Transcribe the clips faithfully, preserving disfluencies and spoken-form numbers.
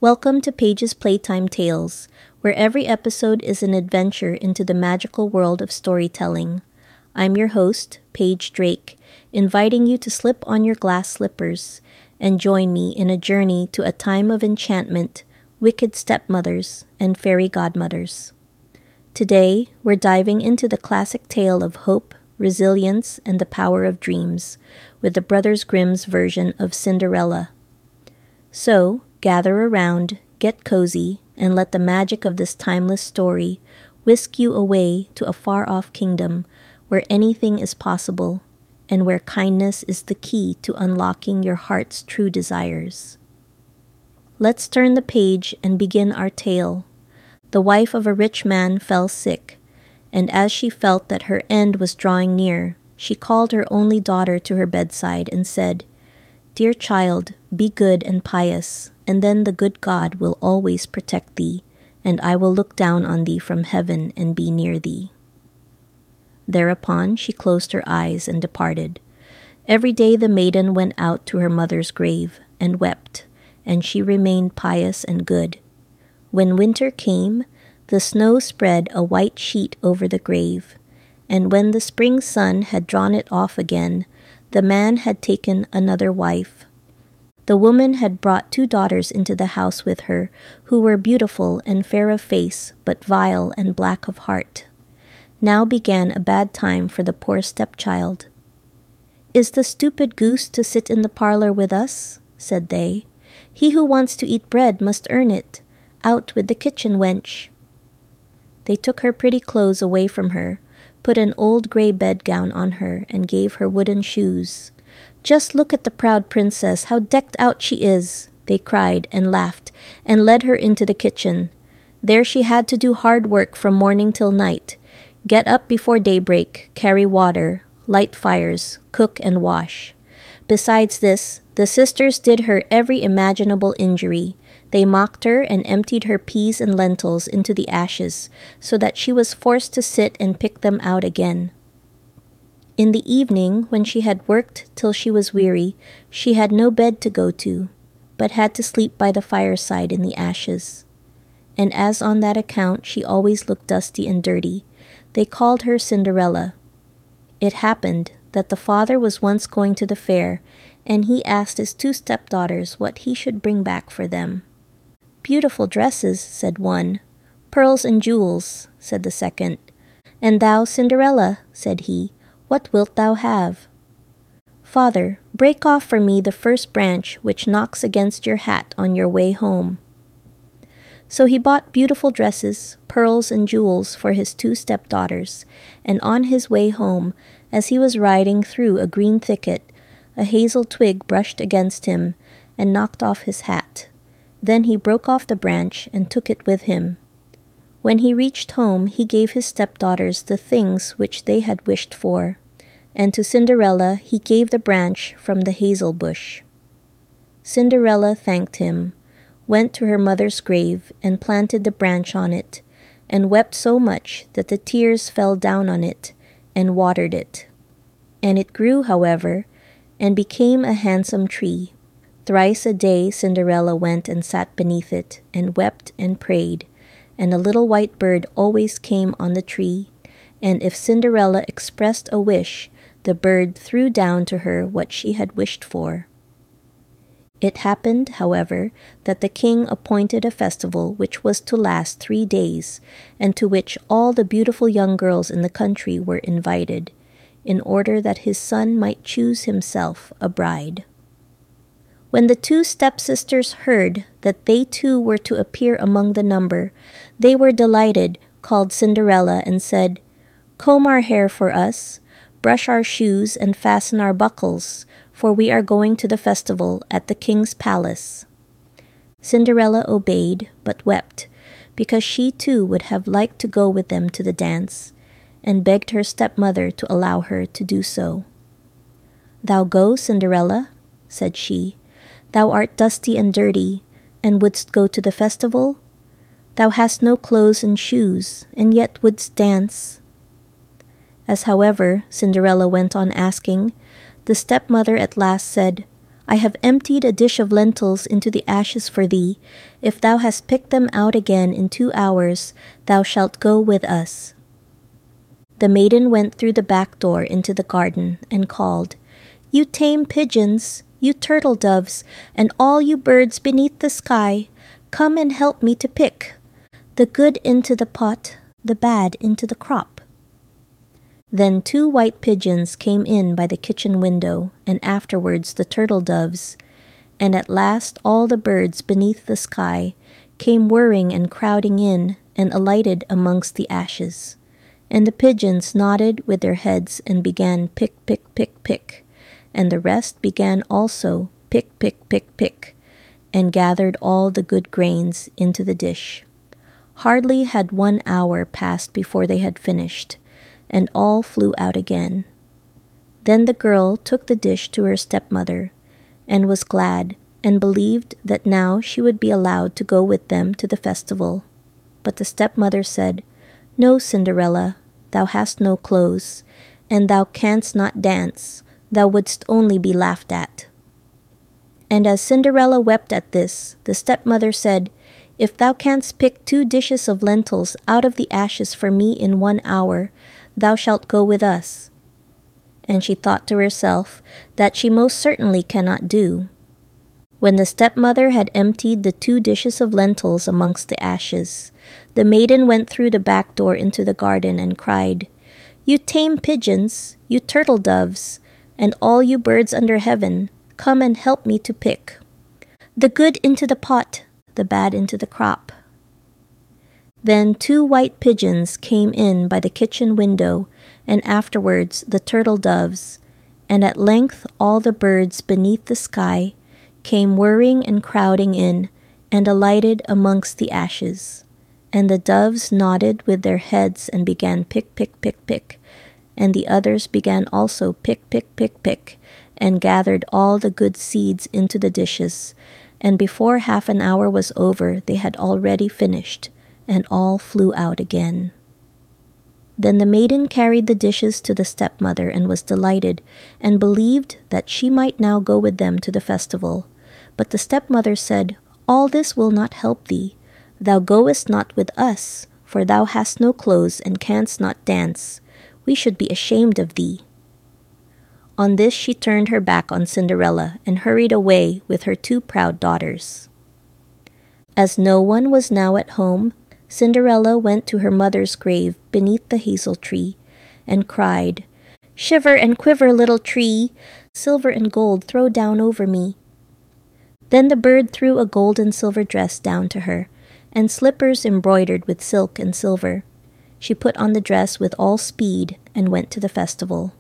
Welcome to Paige's Playtime Tales, where every episode is an adventure into the magical world of storytelling. I'm your host, Paige Drake, inviting you to slip on your glass slippers and join me in a journey to a time of enchantment, wicked stepmothers, and fairy godmothers. Today, we're diving into the classic tale of hope, resilience, and the power of dreams, with the Brothers Grimm's version of Cinderella. So, gather around, get cozy, and let the magic of this timeless story whisk you away to a far-off kingdom where anything is possible and where kindness is the key to unlocking your heart's true desires. Let's turn the page and begin our tale. The wife of a rich man fell sick, and as she felt that her end was drawing near, she called her only daughter to her bedside and said, "Dear child, be good and pious, and then the good God will always protect thee, and I will look down on thee from heaven and be near thee." Thereupon she closed her eyes and departed. Every day the maiden went out to her mother's grave and wept, and she remained pious and good. When winter came, the snow spread a white sheet over the grave, and when the spring sun had drawn it off again, the man had taken another wife. The woman had brought two daughters into the house with her, who were beautiful and fair of face, but vile and black of heart. Now began a bad time for the poor stepchild. "Is the stupid goose to sit in the parlor with us?" said they. "He who wants to eat bread must earn it. Out with the kitchen wench." They took her pretty clothes away from her, put an old gray bedgown on her, and gave her wooden shoes. "Just look at the proud princess, how decked out she is," they cried and laughed, and led her into the kitchen. There she had to do hard work from morning till night, get up before daybreak, carry water, light fires, cook and wash. Besides this, the sisters did her every imaginable injury. They mocked her and emptied her peas and lentils into the ashes, so that she was forced to sit and pick them out again. In the evening, when she had worked till she was weary, she had no bed to go to, but had to sleep by the fireside in the ashes. And as on that account she always looked dusty and dirty, they called her Cinderella. It happened that the father was once going to the fair, and he asked his two stepdaughters what he should bring back for them. "Beautiful dresses," said one. "Pearls and jewels," said the second. "And thou, Cinderella," said he, "what wilt thou have?" "Father, break off for me the first branch which knocks against your hat on your way home." So he bought beautiful dresses, pearls, and jewels for his two stepdaughters, and on his way home, as he was riding through a green thicket, a hazel twig brushed against him and knocked off his hat. Then he broke off the branch and took it with him. When he reached home, he gave his stepdaughters the things which they had wished for, and to Cinderella he gave the branch from the hazel bush. Cinderella thanked him, went to her mother's grave and planted the branch on it, and wept so much that the tears fell down on it and watered it. And it grew, however, and became a handsome tree. Thrice a day Cinderella went and sat beneath it, and wept and prayed, and a little white bird always came on the tree, and if Cinderella expressed a wish, the bird threw down to her what she had wished for. It happened, however, that the king appointed a festival which was to last three days, and to which all the beautiful young girls in the country were invited, in order that his son might choose himself a bride. When the two stepsisters heard that they too were to appear among the number, they were delighted, called Cinderella, and said, "Comb our hair for us, brush our shoes, and fasten our buckles, for we are going to the festival at the king's palace." Cinderella obeyed, but wept, because she too would have liked to go with them to the dance, and begged her stepmother to allow her to do so. "Thou go, Cinderella," said she. "Thou art dusty and dirty, and wouldst go to the festival? Thou hast no clothes and shoes, and yet wouldst dance." As, however, Cinderella went on asking, the stepmother at last said, I have emptied a dish of lentils into the ashes for thee. If thou hast picked them out again in two hours, thou shalt go with us." The maiden went through the back door into the garden and called, "You tame pigeons, you turtle doves, and all you birds beneath the sky, come and help me to pick the good into the pot, the bad into the crop." Then two white pigeons came in by the kitchen window, and afterwards the turtle doves, and at last all the birds beneath the sky came whirring and crowding in and alighted amongst the ashes. And the pigeons nodded with their heads and began pick, pick, pick, pick, and the rest began also pick, pick, pick, pick, and gathered all the good grains into the dish. Hardly had one hour passed before they had finished, and all flew out again. Then the girl took the dish to her stepmother, and was glad, and believed that now she would be allowed to go with them to the festival. But the stepmother said, "No, Cinderella, thou hast no clothes, and thou canst not dance, thou wouldst only be laughed at." And as Cinderella wept at this, the stepmother said, "If thou canst pick two dishes of lentils out of the ashes for me in one hour, thou shalt go with us." And she thought to herself that she most certainly cannot do. When the stepmother had emptied the two dishes of lentils amongst the ashes, the maiden went through the back door into the garden and cried, "You tame pigeons, you turtle doves, and all you birds under heaven, come and help me to pick the good into the pot, the bad into the crop." Then two white pigeons came in by the kitchen window, and afterwards the turtle doves, and at length all the birds beneath the sky came whirring and crowding in, and alighted amongst the ashes. And the doves nodded with their heads and began pick, pick, pick, pick, and the others began also pick, pick, pick, pick, and gathered all the good seeds into the dishes, and before half an hour was over they had already finished, and all flew out again. Then the maiden carried the dishes to the stepmother and was delighted, and believed that she might now go with them to the festival. But the stepmother said, "All this will not help thee. Thou goest not with us, for thou hast no clothes and canst not dance. We should be ashamed of thee." On this she turned her back on Cinderella and hurried away with her two proud daughters. As no one was now at home, Cinderella went to her mother's grave beneath the hazel tree, and cried, "Shiver and quiver, little tree, silver and gold throw down over me." Then the bird threw a gold and silver dress down to her, and slippers embroidered with silk and silver. She put on the dress with all speed and went to the festival.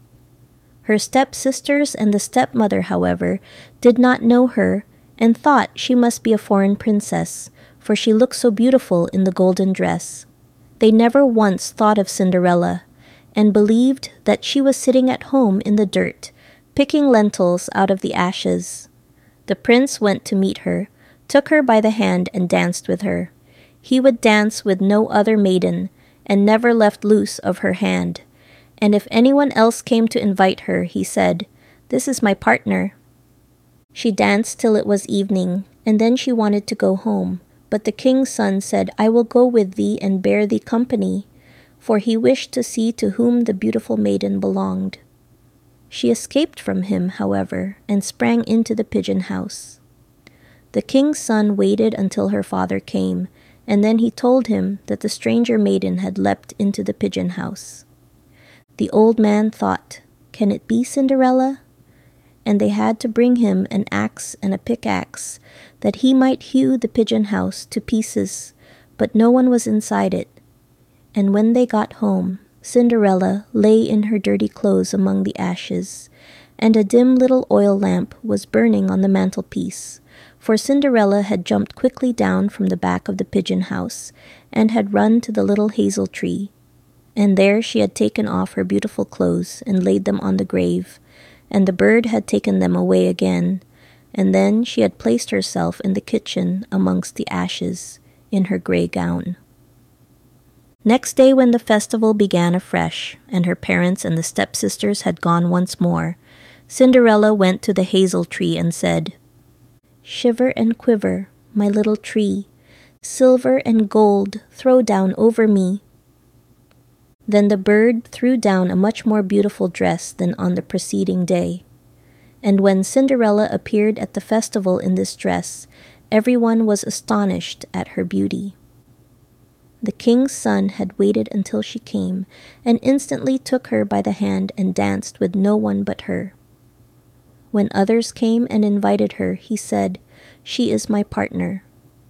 Her step-sisters and the stepmother, however, did not know her, and thought she must be a foreign princess, for she looked so beautiful in the golden dress. They never once thought of Cinderella, and believed that she was sitting at home in the dirt, picking lentils out of the ashes. The prince went to meet her, took her by the hand and danced with her. He would dance with no other maiden, and never left loose of her hand. And if anyone else came to invite her, he said, "This is my partner." She danced till it was evening, and then she wanted to go home. But the king's son said, "I will go with thee and bear thee company," for he wished to see to whom the beautiful maiden belonged. She escaped from him, however, and sprang into the pigeon house. The king's son waited until her father came, and then he told him that the stranger maiden had leapt into the pigeon house. The old man thought, "Can it be Cinderella?" And they had to bring him an axe and a pickaxe, that he might hew the pigeon house to pieces, but no one was inside it. And when they got home, Cinderella lay in her dirty clothes among the ashes, and a dim little oil lamp was burning on the mantelpiece, for Cinderella had jumped quickly down from the back of the pigeon house, and had run to the little hazel tree. And there she had taken off her beautiful clothes and laid them on the grave, and the bird had taken them away again, and then she had placed herself in the kitchen amongst the ashes, in her grey gown. Next day when the festival began afresh, and her parents and the stepsisters had gone once more, Cinderella went to the hazel tree and said, "Shiver and quiver, my little tree, silver and gold throw down over me." Then the bird threw down a much more beautiful dress than on the preceding day. And when Cinderella appeared at the festival in this dress, everyone was astonished at her beauty. The king's son had waited until she came, and instantly took her by the hand and danced with no one but her. When others came and invited her, he said, "She is my partner."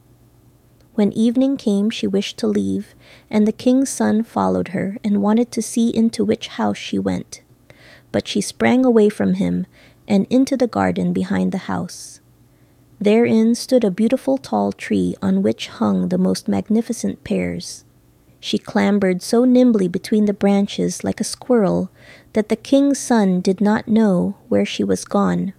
When evening came, she wished to leave, and the king's son followed her and wanted to see into which house she went. But she sprang away from him and into the garden behind the house. Therein stood a beautiful tall tree on which hung the most magnificent pears. She clambered so nimbly between the branches like a squirrel that the king's son did not know where she was gone.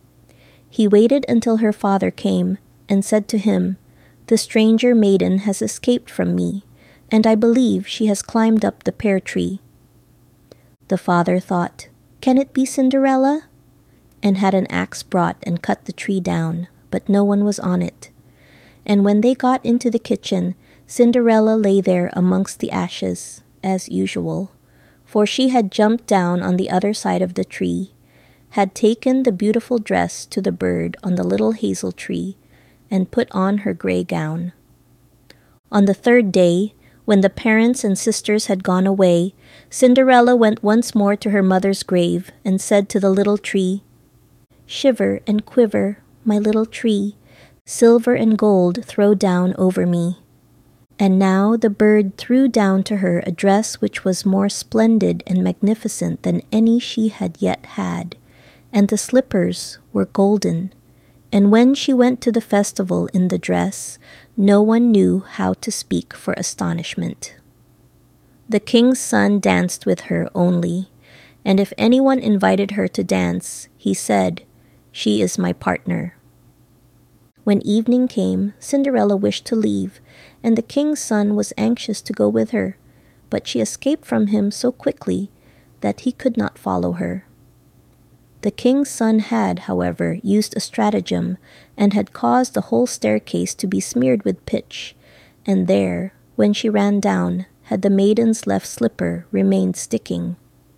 He waited until her father came and said to him, "The stranger maiden has escaped from me, and I believe she has climbed up the pear tree." The father thought, "Can it be Cinderella?" and had an axe brought and cut the tree down, but no one was on it. And when they got into the kitchen, Cinderella lay there amongst the ashes, as usual, for she had jumped down on the other side of the tree, had taken the beautiful dress to the bird on the little hazel tree, and put on her grey gown. On the third day, when the parents and sisters had gone away, Cinderella went once more to her mother's grave and said to the little tree, "Shiver and quiver, my little tree, silver and gold throw down over me." And now the bird threw down to her a dress which was more splendid and magnificent than any she had yet had, and the slippers were golden. And when she went to the festival in the dress, no one knew how to speak for astonishment. The king's son danced with her only, and if anyone invited her to dance, he said, "She is my partner." When evening came, Cinderella wished to leave, and the king's son was anxious to go with her, but she escaped from him so quickly that he could not follow her. The king's son had, however, used a stratagem and had caused the whole staircase to be smeared with pitch, and there, when she ran down, had the maiden's left slipper remained sticking.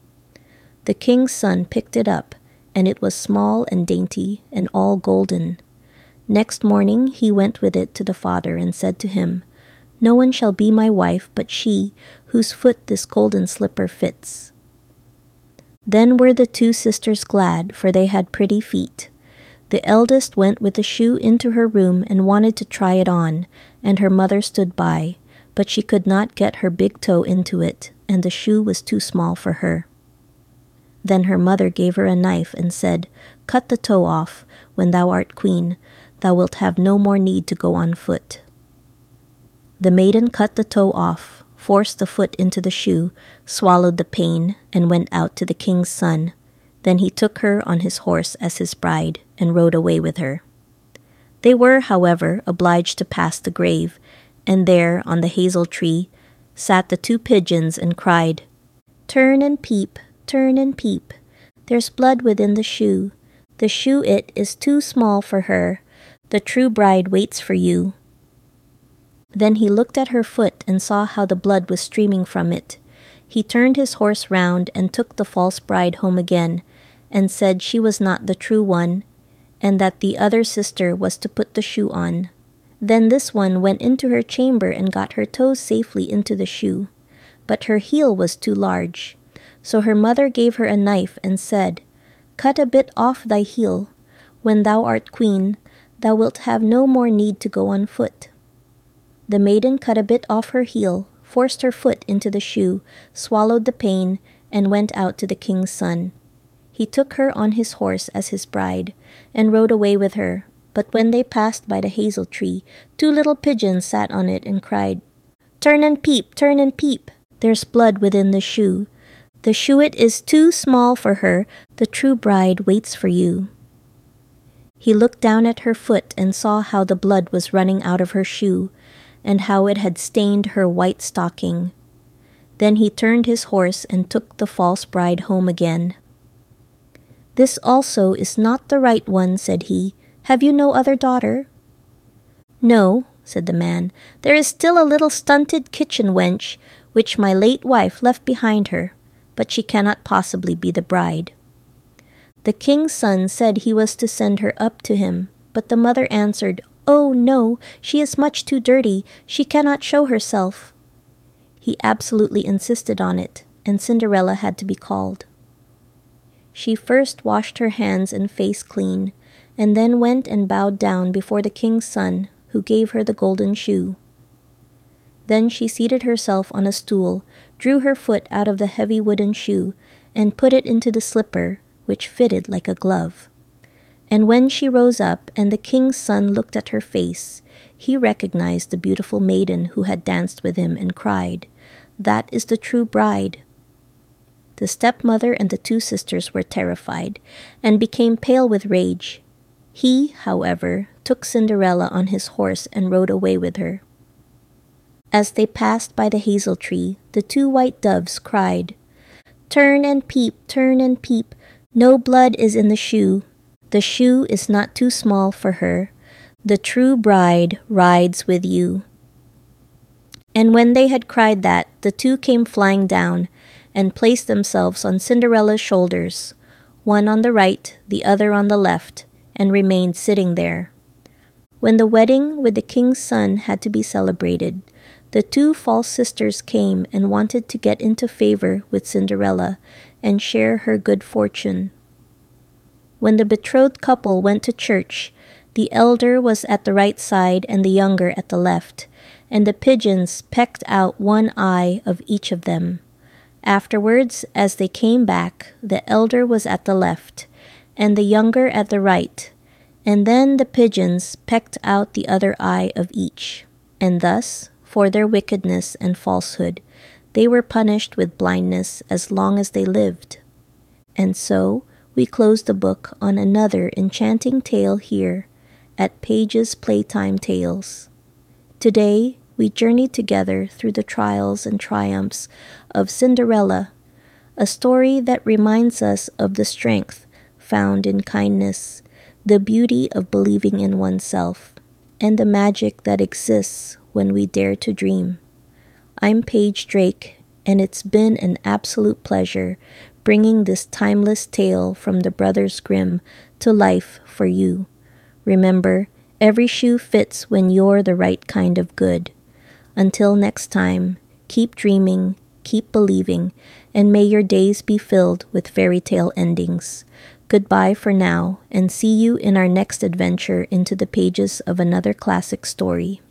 The king's son picked it up, and it was small and dainty and all golden. Next morning he went with it to the father and said to him, "No one shall be my wife but she whose foot this golden slipper fits." Then were the two sisters glad, for they had pretty feet. The eldest went with the shoe into her room and wanted to try it on, and her mother stood by, but she could not get her big toe into it, and the shoe was too small for her. Then her mother gave her a knife and said, "Cut the toe off. When thou art queen, thou wilt have no more need to go on foot." The maiden cut the toe off, forced the foot into the shoe, swallowed the pain, and went out to the king's son. Then he took her on his horse as his bride, and rode away with her. They were, however, obliged to pass the grave, and there, on the hazel tree, sat the two pigeons and cried, "Turn and peep, turn and peep, there's blood within the shoe. The shoe it is too small for her, the true bride waits for you." Then he looked at her foot and saw how the blood was streaming from it. He turned his horse round and took the false bride home again, and said she was not the true one, and that the other sister was to put the shoe on. Then this one went into her chamber and got her toes safely into the shoe, but her heel was too large. So her mother gave her a knife and said, "Cut a bit off thy heel. When thou art queen, thou wilt have no more need to go on foot." The maiden cut a bit off her heel, forced her foot into the shoe, swallowed the pain, and went out to the king's son. He took her on his horse as his bride, and rode away with her. But when they passed by the hazel tree, two little pigeons sat on it and cried, "Turn and peep, turn and peep, there's blood within the shoe. The shoe it is too small for her, the true bride waits for you." He looked down at her foot and saw how the blood was running out of her shoe, and how it had stained her white stocking. Then he turned his horse and took the false bride home again. "This also is not the right one," said he. "Have you no other daughter?" "No," said the man. "There is still a little stunted kitchen wench, which my late wife left behind her, but she cannot possibly be the bride." The king's son said he was to send her up to him, but the mother answered, "Oh, no, she is much too dirty. She cannot show herself." He absolutely insisted on it, and Cinderella had to be called. She first washed her hands and face clean, and then went and bowed down before the king's son, who gave her the golden shoe. Then she seated herself on a stool, drew her foot out of the heavy wooden shoe, and put it into the slipper, which fitted like a glove. And when she rose up and the king's son looked at her face, he recognized the beautiful maiden who had danced with him and cried, "That is the true bride." The stepmother and the two sisters were terrified, and became pale with rage. He, however, took Cinderella on his horse and rode away with her. As they passed by the hazel tree, the two white doves cried, "Turn and peep, turn and peep, no blood is in the shoe. The shoe is not too small for her. The true bride rides with you." And when they had cried that, the two came flying down, and placed themselves on Cinderella's shoulders, one on the right, the other on the left, and remained sitting there. When the wedding with the king's son had to be celebrated, the two false sisters came and wanted to get into favor with Cinderella and share her good fortune. When the betrothed couple went to church, the elder was at the right side and the younger at the left, and the pigeons pecked out one eye of each of them. Afterwards, as they came back, the elder was at the left, and the younger at the right, and then the pigeons pecked out the other eye of each. And thus, for their wickedness and falsehood, they were punished with blindness as long as they lived. And so, we close the book on another enchanting tale here at Page's Playtime Tales. Today, we journeyed together through the trials and triumphs of Cinderella, a story that reminds us of the strength found in kindness, the beauty of believing in oneself, and the magic that exists when we dare to dream. I'm Paige Drake, and it's been an absolute pleasure bringing this timeless tale from the Brothers Grimm to life for you. Remember, every shoe fits when you're the right kind of good. Until next time, keep dreaming, keep believing, and may your days be filled with fairy tale endings. Goodbye for now, and see you in our next adventure into the pages of another classic story.